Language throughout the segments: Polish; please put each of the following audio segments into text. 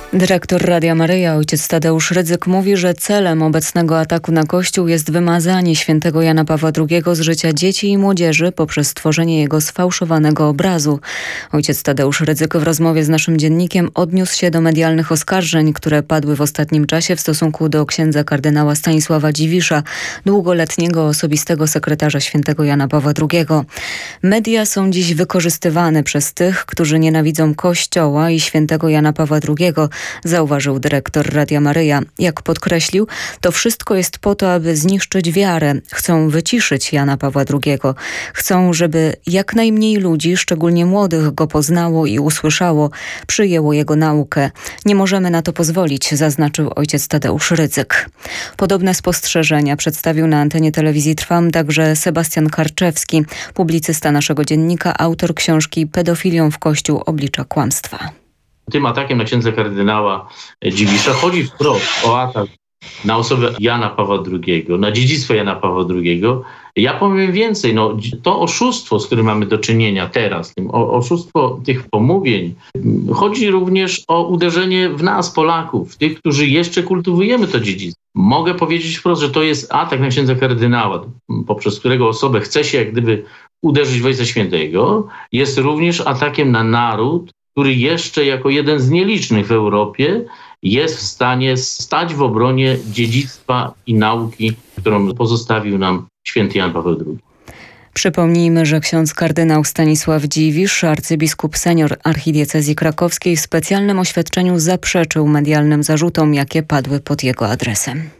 Dyrektor Radia Maryja, ojciec Tadeusz Rydzyk, mówi, że celem obecnego ataku na Kościół jest wymazanie świętego Jana Pawła II z życia dzieci i młodzieży poprzez stworzenie jego sfałszowanego obrazu. Ojciec Tadeusz Rydzyk w rozmowie z naszym dziennikiem odniósł się do medialnych oskarżeń, które padły w ostatnim czasie w stosunku do księdza kardynała Stanisława Dziwisza, długoletniego osobistego sekretarza świętego Jana Pawła II. Media są dziś wykorzystywane przez tych, którzy nienawidzą Kościoła i świętego Jana Pawła II, zauważył dyrektor Radia Maryja. Jak podkreślił, to wszystko jest po to, aby zniszczyć wiarę. Chcą wyciszyć Jana Pawła II. Chcą, żeby jak najmniej ludzi, szczególnie młodych, go poznało i usłyszało, przyjęło jego naukę. Nie możemy na to pozwolić, zaznaczył ojciec Tadeusz Rydzyk. Podobne spostrzeżenia przedstawił na antenie telewizji Trwam także Sebastian Karczewski, publicysta naszego dziennika, autor książki Pedofilią w Kościół oblicza kłamstwa. Tym atakiem na księdza kardynała Dziwisza chodzi wprost o atak na osobę Jana Pawła II, na dziedzictwo Jana Pawła II. Ja powiem więcej, to oszustwo, z którym mamy do czynienia teraz, oszustwo tych pomówień, chodzi również o uderzenie w nas, Polaków, w tych, którzy jeszcze kultywujemy to dziedzictwo. Mogę powiedzieć wprost, że to jest atak na księdza kardynała, poprzez którego osobę chce się jak gdyby uderzyć w Ojca Świętego. Jest również atakiem na naród, który jeszcze jako jeden z nielicznych w Europie jest w stanie stać w obronie dziedzictwa i nauki, którą pozostawił nam święty Jan Paweł II. Przypomnijmy, że ksiądz kardynał Stanisław Dziwisz, arcybiskup senior archidiecezji krakowskiej, w specjalnym oświadczeniu zaprzeczył medialnym zarzutom, jakie padły pod jego adresem.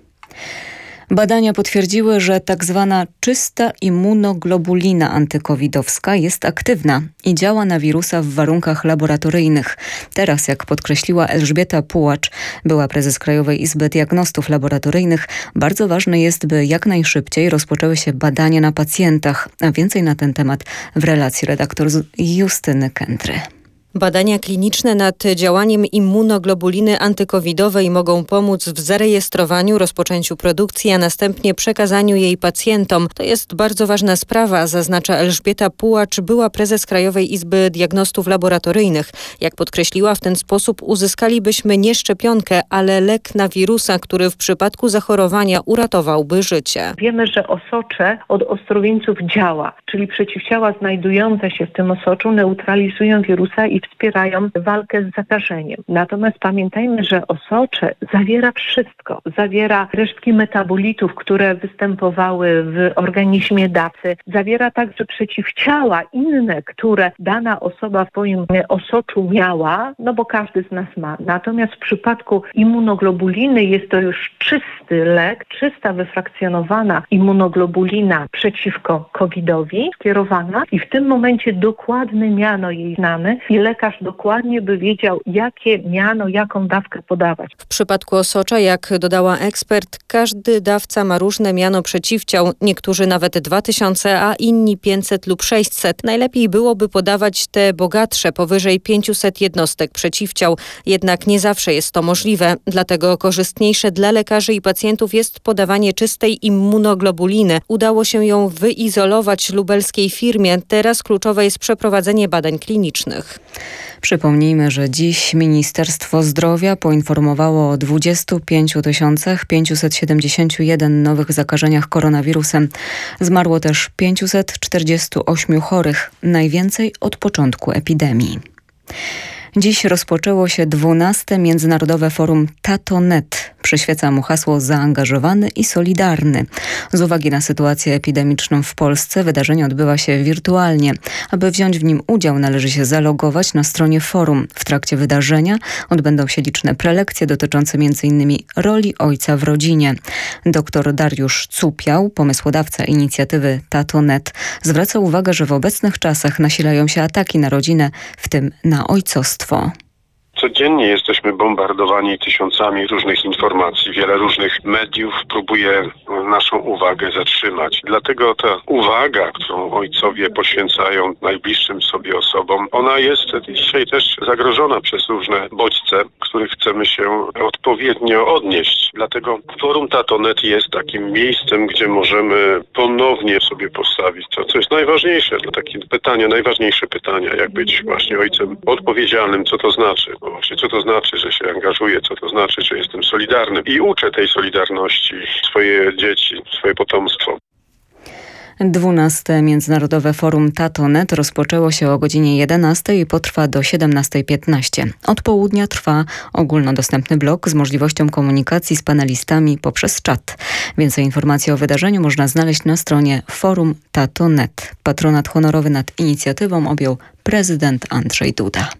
Badania potwierdziły, że tak zwana czysta immunoglobulina antykowidowska jest aktywna i działa na wirusa w warunkach laboratoryjnych. Teraz, jak podkreśliła Elżbieta Pułacz, była prezes Krajowej Izby Diagnostów Laboratoryjnych, bardzo ważne jest, by jak najszybciej rozpoczęły się badania na pacjentach. A więcej na ten temat w relacji redaktor Justyny Kętry. Badania kliniczne nad działaniem immunoglobuliny antykowidowej mogą pomóc w zarejestrowaniu, rozpoczęciu produkcji, a następnie przekazaniu jej pacjentom. To jest bardzo ważna sprawa, zaznacza Elżbieta Pułacz, była prezes Krajowej Izby Diagnostów Laboratoryjnych. Jak podkreśliła, w ten sposób uzyskalibyśmy nie szczepionkę, ale lek na wirusa, który w przypadku zachorowania uratowałby życie. Wiemy, że osocze od ostrowieńców działa, czyli przeciwciała znajdujące się w tym osoczu neutralizują wirusa i wspierają walkę z zakażeniem. Natomiast pamiętajmy, że osocze zawiera wszystko. Zawiera resztki metabolitów, które występowały w organizmie dawcy. Zawiera także przeciwciała inne, które dana osoba w swoim osoczu miała, bo każdy z nas ma. Natomiast w przypadku immunoglobuliny jest to już czysty lek, czysta wyfrakcjonowana immunoglobulina przeciwko COVID-owi skierowana i w tym momencie dokładne miano jej znamy i lekarz dokładnie by wiedział, jakie miano, jaką dawkę podawać. W przypadku osocza, jak dodała ekspert, każdy dawca ma różne miano przeciwciał, niektórzy nawet 2000, a inni 500 lub 600. Najlepiej byłoby podawać te bogatsze, powyżej 500 jednostek przeciwciał, jednak nie zawsze jest to możliwe. Dlatego korzystniejsze dla lekarzy i pacjentów jest podawanie czystej immunoglobuliny. Udało się ją wyizolować lubelskiej firmie. Teraz kluczowe jest przeprowadzenie badań klinicznych. Przypomnijmy, że dziś Ministerstwo Zdrowia poinformowało o 25 571 nowych zakażeniach koronawirusem. Zmarło też 548 chorych, najwięcej od początku epidemii. Dziś rozpoczęło się 12. Międzynarodowe Forum TatoNet. Przyświeca mu hasło zaangażowany i solidarny. Z uwagi na sytuację epidemiczną w Polsce wydarzenie odbywa się wirtualnie. Aby wziąć w nim udział, należy się zalogować na stronie forum. W trakcie wydarzenia odbędą się liczne prelekcje dotyczące m.in. roli ojca w rodzinie. Dr Dariusz Cupiał, pomysłodawca inicjatywy TatoNet, zwraca uwagę, że w obecnych czasach nasilają się ataki na rodzinę, w tym na ojcostwo. Codziennie jesteśmy bombardowani tysiącami różnych informacji. Wiele różnych mediów próbuje naszą uwagę zatrzymać. Dlatego ta uwaga, którą ojcowie poświęcają najbliższym sobie osobom, ona jest dzisiaj też zagrożona przez różne bodźce, których chcemy się odpowiednio odnieść. Dlatego Forum TatoNet jest takim miejscem, gdzie możemy ponownie sobie postawić to, co jest najważniejsze. To takie pytanie, najważniejsze pytania, jak być właśnie ojcem odpowiedzialnym, co to znaczy. Bo właśnie co to znaczy, że się angażuję, co to znaczy, że jestem solidarny i uczę tej solidarności swoje dzieci, swoje potomstwo. 12. Międzynarodowe Forum Tato.net rozpoczęło się o godzinie 11 i potrwa do 17:15. Od południa trwa ogólnodostępny blog z możliwością komunikacji z panelistami poprzez czat. Więcej informacji o wydarzeniu można znaleźć na stronie Forum Tato.net. Patronat honorowy nad inicjatywą objął prezydent Andrzej Duda.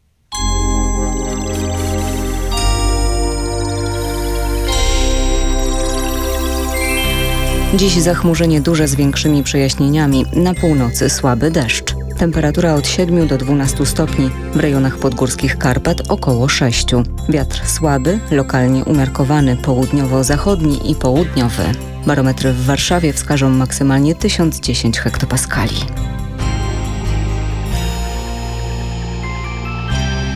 Dziś zachmurzenie duże z większymi przejaśnieniami. Na północy słaby deszcz. Temperatura od 7 do 12 stopni. W rejonach podgórskich Karpat około 6. Wiatr słaby, lokalnie umiarkowany, południowo-zachodni i południowy. Barometry w Warszawie wskażą maksymalnie 1010 hektopaskali.